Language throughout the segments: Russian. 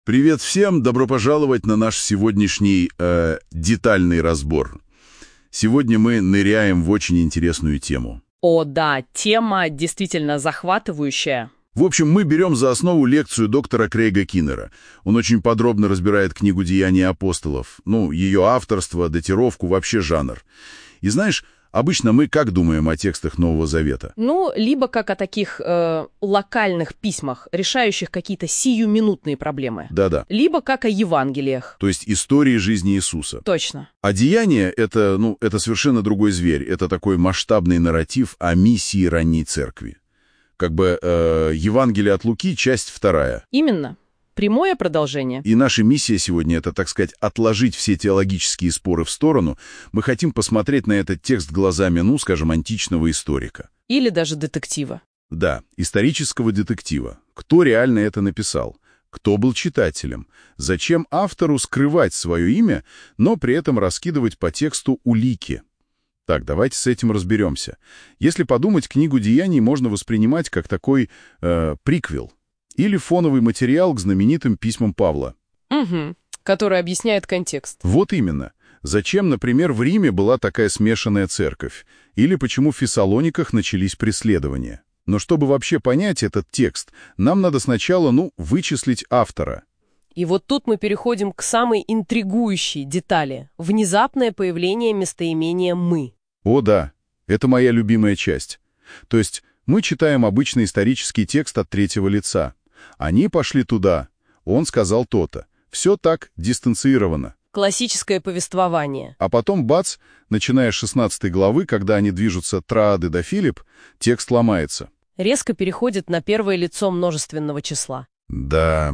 Привет всем! Добро пожаловать на наш сегодняшний детальный разбор. Сегодня мы ныряем в очень интересную тему. О, да, тема действительно захватывающая. В общем, мы берем за основу лекцию доктора Крейга Киннера. Он очень подробно разбирает книгу «Деяния апостолов», ее авторство, датировку, вообще жанр. И знаешь, обычно мы как думаем о текстах Нового Завета? Либо как о таких локальных письмах, решающих какие-то сиюминутные проблемы. Да-да. Либо как о Евангелиях. То есть истории жизни Иисуса. Точно. А «Деяния» — это совершенно другой зверь. Это такой масштабный нарратив о миссии ранней церкви. Как бы Евангелие от Луки, часть 2. Именно. Прямое продолжение. И наша миссия сегодня — это, так сказать, отложить все теологические споры в сторону. Мы хотим посмотреть на этот текст глазами, скажем, античного историка. Или даже детектива. Да, исторического детектива. Кто реально это написал? Кто был читателем? Зачем автору скрывать свое имя, но при этом раскидывать по тексту улики? Так, давайте с этим разберемся. Если подумать, книгу «Деяний» можно воспринимать как такой приквел или фоновый материал к знаменитым письмам Павла. Угу. Который объясняет контекст. Вот именно. Зачем, например, в Риме была такая смешанная церковь? Или почему в Фессалониках начались преследования? Но чтобы вообще понять этот текст, нам надо сначала, вычислить автора. И вот тут мы переходим к самой интригующей детали — внезапное появление местоимения «мы». О да, это моя любимая часть. То есть мы читаем обычный исторический текст от третьего лица. Они пошли туда, он сказал то-то. Все так дистанцировано. Классическое повествование. А потом, бац, начиная с 16 главы, когда они движутся Троады до Филипп, текст ломается. Резко переходит на первое лицо множественного числа. Да.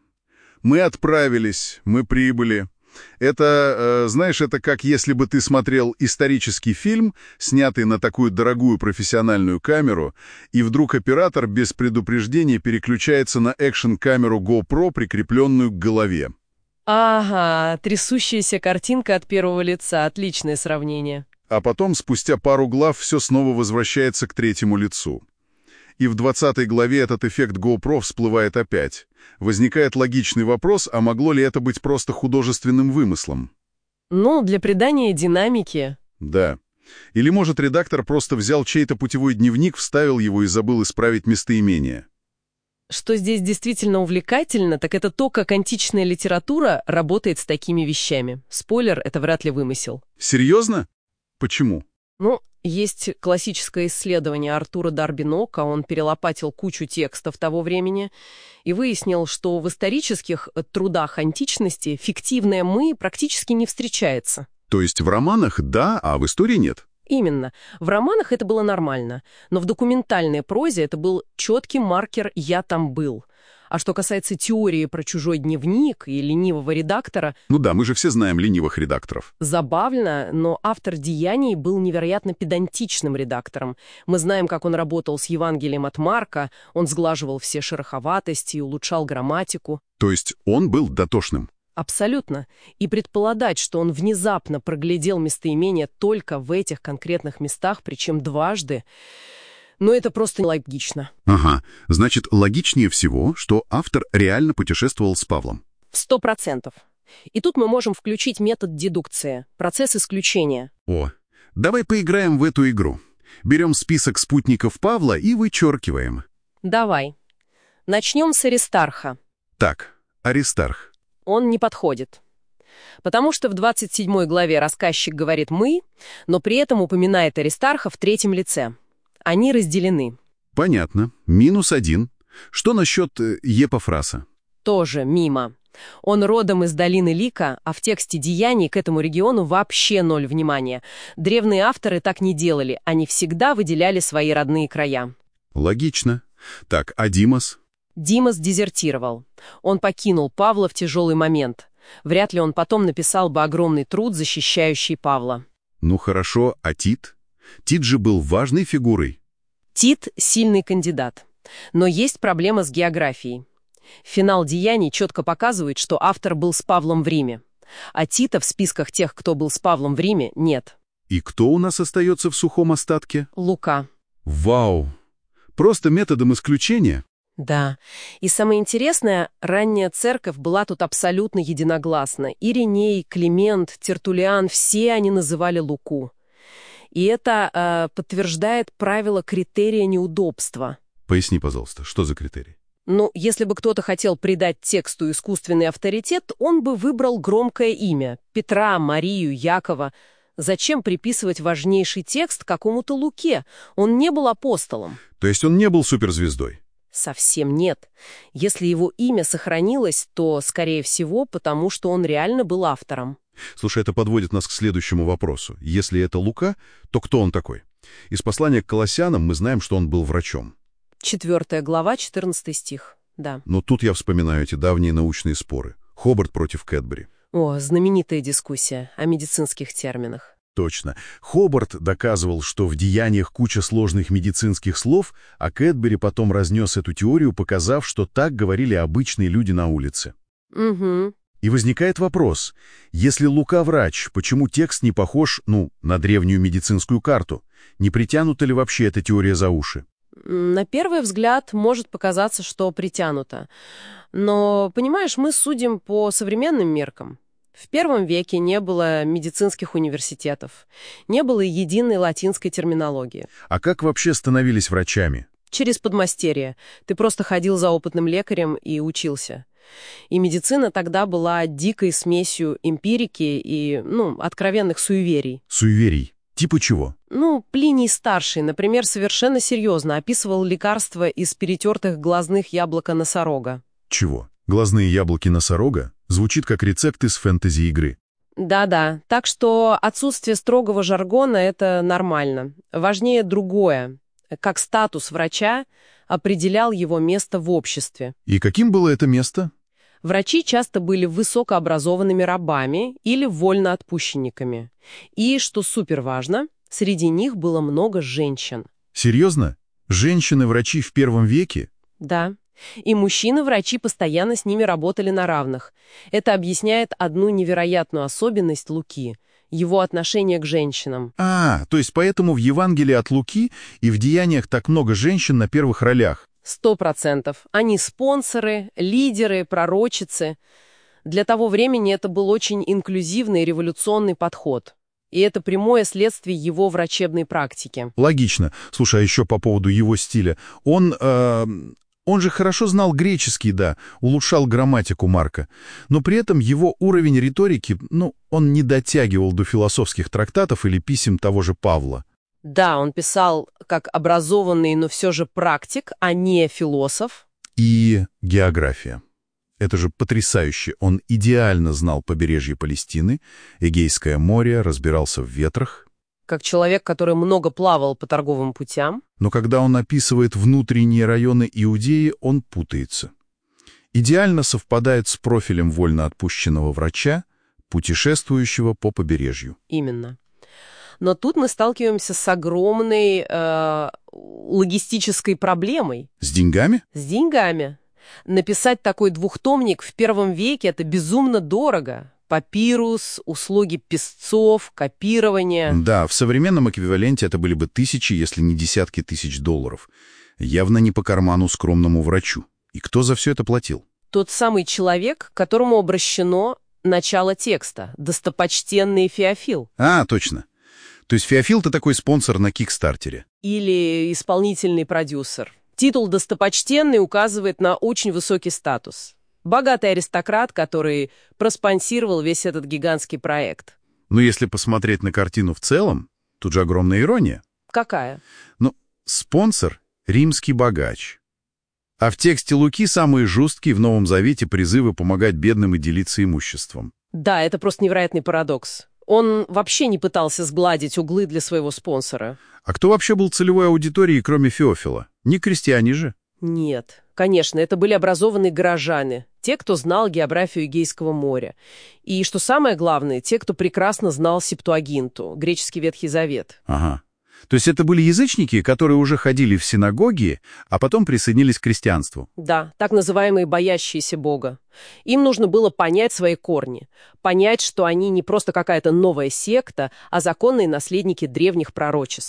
Мы отправились, мы прибыли. Это, это как если бы ты смотрел исторический фильм, снятый на такую дорогую профессиональную камеру, и вдруг оператор без предупреждения переключается на экшн-камеру GoPro, прикрепленную к голове. Ага, трясущаяся картинка от первого лица. Отличное сравнение. А потом, спустя пару глав, все снова возвращается к третьему лицу. И в 20 главе этот эффект GoPro всплывает опять. Возникает логичный вопрос, а могло ли это быть просто художественным вымыслом? Для придания динамики. Да. Или, может, редактор просто взял чей-то путевой дневник, вставил его и забыл исправить местоимение? Что здесь действительно увлекательно, так это то, как античная литература работает с такими вещами. Спойлер, это вряд ли вымысел. Серьезно? Почему? Есть классическое исследование Артура Дарби-Нока, он перелопатил кучу текстов того времени и выяснил, что в исторических трудах античности фиктивное «мы» практически не встречается. То есть в романах да, а в истории нет? Именно. В романах это было нормально, но в документальной прозе это был четкий маркер «я там был». А что касается теории про чужой дневник и ленивого редактора... Да, мы же все знаем ленивых редакторов. Забавно, но автор «Деяний» был невероятно педантичным редактором. Мы знаем, как он работал с Евангелием от Марка, он сглаживал все шероховатости и улучшал грамматику. То есть он был дотошным? Абсолютно. И предполагать, что он внезапно проглядел местоимения только в этих конкретных местах, причем дважды... это просто нелогично. Ага. Значит, логичнее всего, что автор реально путешествовал с Павлом. 100%. И тут мы можем включить метод дедукции, процесс исключения. О, давай поиграем в эту игру. Берем список спутников Павла и вычеркиваем. Давай. Начнем с Аристарха. Так, Аристарх. Он не подходит. Потому что в 27 главе рассказчик говорит «мы», но при этом упоминает Аристарха в третьем лице. Они разделены. Понятно. -1. Что насчет Епафраса? Тоже мимо. Он родом из долины Лика, а в тексте «Деяний» к этому региону вообще 0 внимания. Древние авторы так не делали, они всегда выделяли свои родные края. Логично. Так, а Димас? Димас дезертировал. Он покинул Павла в тяжелый момент. Вряд ли он потом написал бы огромный труд, защищающий Павла. Хорошо, а Тит? Тит же был важной фигурой. Тит – сильный кандидат. Но есть проблема с географией. Финал «Деяний» четко показывает, что автор был с Павлом в Риме. А Тита в списках тех, кто был с Павлом в Риме, нет. И кто у нас остается в сухом остатке? Лука. Вау! Просто методом исключения? Да. И самое интересное, ранняя церковь была тут абсолютно единогласна. Ириней, Климент, Тертуллиан — все они называли Луку. И это подтверждает правило критерия неудобства. Поясни, пожалуйста, что за критерий? Ну, если бы кто-то хотел придать тексту искусственный авторитет, он бы выбрал громкое имя — Петра, Марию, Якова. Зачем приписывать важнейший текст какому-то Луке? Он не был апостолом. То есть он не был суперзвездой? Совсем нет. Если его имя сохранилось, то, скорее всего, потому что он реально был автором. Слушай, это подводит нас к следующему вопросу. Если это Лука, то кто он такой? Из послания к Колоссянам мы знаем, что он был врачом. 4 глава, 14 стих. Да. Но тут я вспоминаю эти давние научные споры. Хобарт против Кэтбери. О, знаменитая дискуссия о медицинских терминах. Точно. Хобарт доказывал, что в деяниях куча сложных медицинских слов, а Кэтбери потом разнес эту теорию, показав, что так говорили обычные люди на улице. Угу. И возникает вопрос, если Лука врач, почему текст не похож, на древнюю медицинскую карту? Не притянута ли вообще эта теория за уши? На первый взгляд может показаться, что притянуто. Но, понимаешь, мы судим по современным меркам. В первом веке не было медицинских университетов, не было единой латинской терминологии. А как вообще становились врачами? Через подмастерье. Ты просто ходил за опытным лекарем и учился. И медицина тогда была дикой смесью эмпирики и, откровенных суеверий. Суеверий? Типа чего? Плиний Старший, например, совершенно серьезно описывал лекарства из перетертых глазных яблока-носорога. Чего? Глазные яблоки носорога? Звучит как рецепт из фэнтези-игры. Да-да, так что отсутствие строгого жаргона — это нормально. Важнее другое. Как статус врача определял его место в обществе. И каким было это место? Врачи часто были высокообразованными рабами или вольноотпущенниками. И, что суперважно, среди них было много женщин. Серьезно? Женщины-врачи в первом веке? Да. И мужчины-врачи постоянно с ними работали на равных. Это объясняет одну невероятную особенность Луки — его отношение к женщинам. То есть поэтому в Евангелии от Луки и в Деяниях так много женщин на первых ролях. 100%. Они спонсоры, лидеры, пророчицы. Для того времени это был очень инклюзивный и революционный подход. И это прямое следствие его врачебной практики. Логично. Слушай, а еще по поводу его стиля. Он же хорошо знал греческий, да, улучшал грамматику Марка. Но при этом его уровень риторики, он не дотягивал до философских трактатов или писем того же Павла. Да, он писал как образованный, но все же практик, а не философ. И география. Это же потрясающе. Он идеально знал побережье Палестины, Эгейское море, разбирался в ветрах. Как человек, который много плавал по торговым путям. Но когда он описывает внутренние районы Иудеи, он путается. Идеально совпадает с профилем вольноотпущенного врача, путешествующего по побережью. Именно. Но тут мы сталкиваемся с огромной логистической проблемой. С деньгами? С деньгами. Написать такой двухтомник в первом веке — это безумно дорого. Папирус, услуги писцов, копирование. Да, в современном эквиваленте это были бы тысячи, если не десятки тысяч долларов. Явно не по карману скромному врачу. И кто за все это платил? Тот самый человек, к которому обращено начало текста, достопочтенный Феофил. Точно. То есть Феофил-то такой спонсор на Кикстартере. Или исполнительный продюсер. Титул «достопочтенный» указывает на очень высокий статус. Богатый аристократ, который проспонсировал весь этот гигантский проект. Но если посмотреть на картину в целом, тут же огромная ирония. Какая? Спонсор — римский богач. А в тексте Луки самые жесткие в Новом Завете призывы помогать бедным и делиться имуществом. Да, это просто невероятный парадокс. Он вообще не пытался сгладить углы для своего спонсора. А кто вообще был целевой аудиторией, кроме Феофила? Не крестьяне же? Нет. Конечно, это были образованные горожане, те, кто знал географию Эгейского моря. И, что самое главное, те, кто прекрасно знал Септуагинту, греческий Ветхий Завет. Ага. То есть это были язычники, которые уже ходили в синагоги, а потом присоединились к христианству? Да, так называемые боящиеся Бога. Им нужно было понять свои корни, понять, что они не просто какая-то новая секта, а законные наследники древних пророчеств.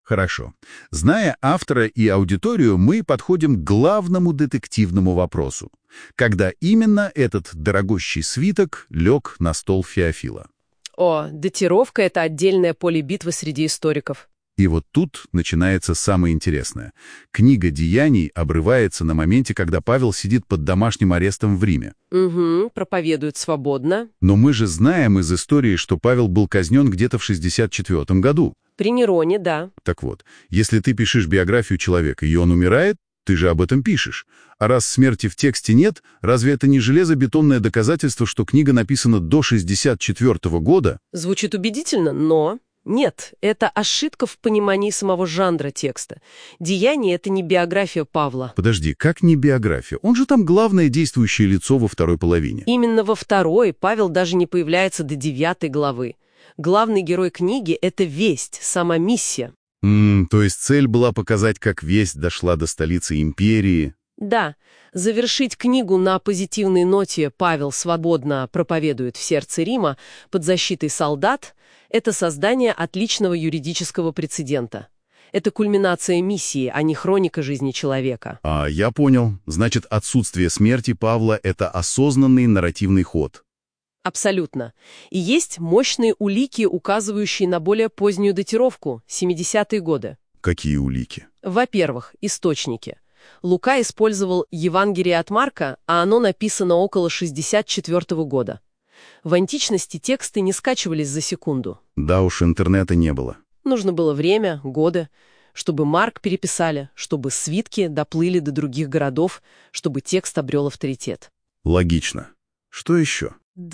Хорошо. Зная автора и аудиторию, мы подходим к главному детективному вопросу. Когда именно этот дорогущий свиток лег на стол Феофила? О, датировка — это отдельное поле битвы среди историков. И вот тут начинается самое интересное. Книга «Деяний» обрывается на моменте, когда Павел сидит под домашним арестом в Риме. Угу, проповедует свободно. Но мы же знаем из истории, что Павел был казнен где-то в 64 году. При Нероне, да. Так вот, если ты пишешь биографию человека, и он умирает, ты же об этом пишешь. А раз смерти в тексте нет, разве это не железобетонное доказательство, что книга написана до 64 года? Звучит убедительно, но... Нет, это ошибка в понимании самого жанра текста. «Деяние» — это не биография Павла. Подожди, как не биография? Он же там главное действующее лицо во второй половине. Именно во второй Павел даже не появляется до 9 главы. Главный герой книги — это весть, сама миссия. То есть цель была показать, как весть дошла до столицы империи. Да, завершить книгу на позитивной ноте «Павел свободно проповедует в сердце Рима под защитой солдат» — это создание отличного юридического прецедента. Это кульминация миссии, а не хроника жизни человека. Я понял. Значит, отсутствие смерти Павла — это осознанный нарративный ход. Абсолютно. И есть мощные улики, указывающие на более позднюю датировку — 70-е годы. Какие улики? Во-первых, источники. Лука использовал Евангелие от Марка, а оно написано около 64 года. В античности тексты не скачивались за секунду. Да уж, интернета не было. Нужно было время, годы, чтобы Марк переписали, чтобы свитки доплыли до других городов, чтобы текст обрел авторитет. Логично. Что еще?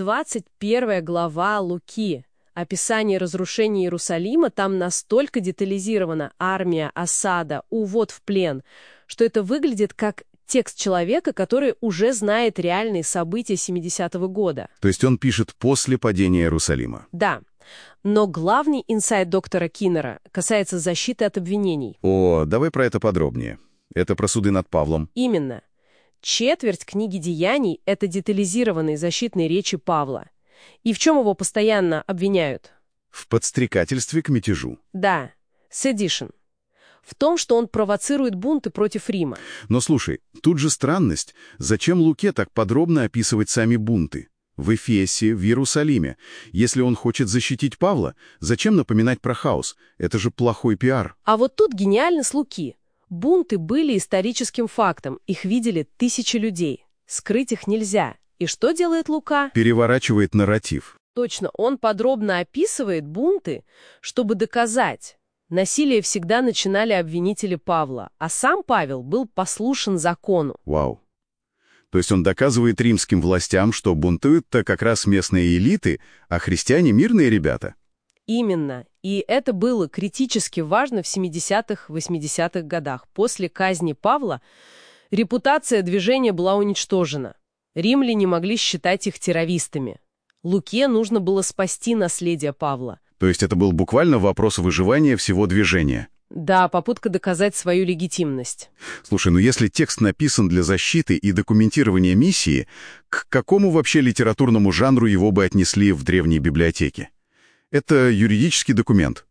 21 глава Луки. Описание разрушения Иерусалима, там настолько детализирована армия, осада, увод в плен, что это выглядит как текст человека, который уже знает реальные события 70-го года. То есть он пишет после падения Иерусалима? Да. Но главный инсайт доктора Киннера касается защиты от обвинений. Давай про это подробнее. Это про суды над Павлом. Именно. Четверть книги «Деяний» — это детализированные защитные речи Павла. И в чем его постоянно обвиняют? В подстрекательстве к мятежу. Да, sedition. В том, что он провоцирует бунты против Рима. Но слушай, тут же странность. Зачем Луке так подробно описывать сами бунты? В Эфесе, в Иерусалиме. Если он хочет защитить Павла, зачем напоминать про хаос? Это же плохой пиар. А вот тут гениально с Луки. Бунты были историческим фактом. Их видели тысячи людей. Скрыть их нельзя. И что делает Лука? Переворачивает нарратив. Точно, он подробно описывает бунты, чтобы доказать. Насилие всегда начинали обвинители Павла, а сам Павел был послушен закону. Вау. То есть он доказывает римским властям, что бунтуют-то как раз местные элиты, а христиане — мирные ребята. Именно. И это было критически важно в 70-х, 80-х годах. После казни Павла репутация движения была уничтожена. Римляне могли считать их террористами. Луке нужно было спасти наследие Павла. То есть это был буквально вопрос выживания всего движения. Да, попытка доказать свою легитимность. Слушай, если текст написан для защиты и документирования миссии, к какому вообще литературному жанру его бы отнесли в древней библиотеке? Это юридический документ?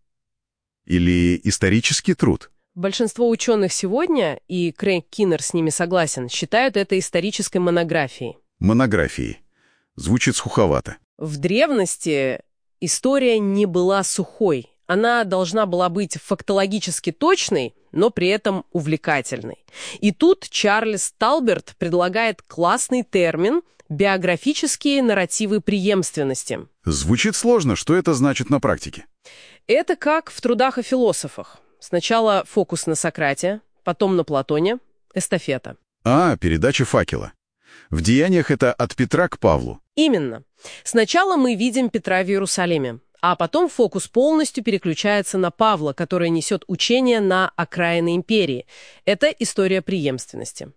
Или исторический труд? Большинство ученых сегодня, и Крейг Киннер с ними согласен, считают это исторической монографией. Монографией. Звучит суховато. В древности история не была сухой. Она должна была быть фактологически точной, но при этом увлекательной. И тут Чарльз Талберт предлагает классный термин «биографические нарративы преемственности». Звучит сложно. Что это значит на практике? Это как в трудах о философах. Сначала фокус на Сократе, потом на Платоне, эстафета. Передача факела. В «Деяниях» это от Петра к Павлу. Именно. Сначала мы видим Петра в Иерусалиме, а потом фокус полностью переключается на Павла, который несет учение на окраины империи. Это история преемственности.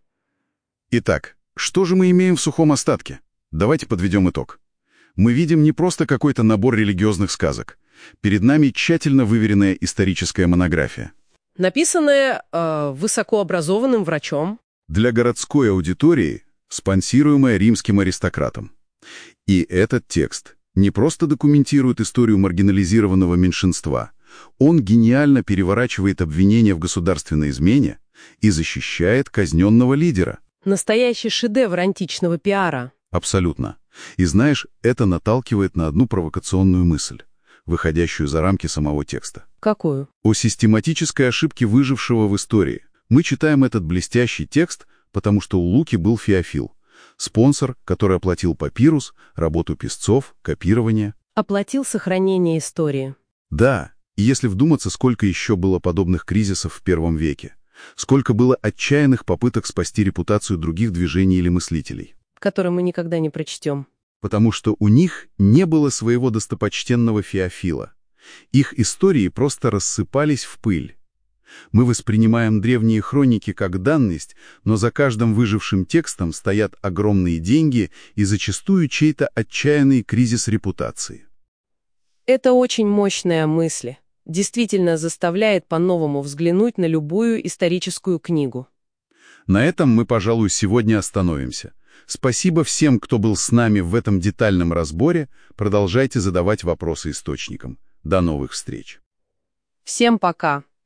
Итак, что же мы имеем в сухом остатке? Давайте подведем итог. Мы видим не просто какой-то набор религиозных сказок. Перед нами тщательно выверенная историческая монография. Написанная высокообразованным врачом. Для городской аудитории, спонсируемая римским аристократом. И этот текст не просто документирует историю маргинализированного меньшинства, Он гениально переворачивает обвинения в государственной измене и защищает казненного лидера. Настоящий шедевр античного пиара. Абсолютно. И знаешь, это наталкивает на одну провокационную мысль, выходящую за рамки самого текста. Какую? О систематической ошибке выжившего в истории. Мы читаем этот блестящий текст, потому что у Луки был Феофил, спонсор, который оплатил папирус, работу писцов, копирование. Оплатил сохранение истории. Да, и если вдуматься, сколько еще было подобных кризисов в первом веке, сколько было отчаянных попыток спасти репутацию других движений или мыслителей. Который мы никогда не прочтем. Потому что у них не было своего достопочтенного Феофила. Их истории просто рассыпались в пыль. Мы воспринимаем древние хроники как данность, но за каждым выжившим текстом стоят огромные деньги и зачастую чей-то отчаянный кризис репутации. Это очень мощная мысль. Действительно заставляет по-новому взглянуть на любую историческую книгу. На этом мы, пожалуй, сегодня остановимся. Спасибо всем, кто был с нами в этом детальном разборе. Продолжайте задавать вопросы источникам. До новых встреч. Всем пока!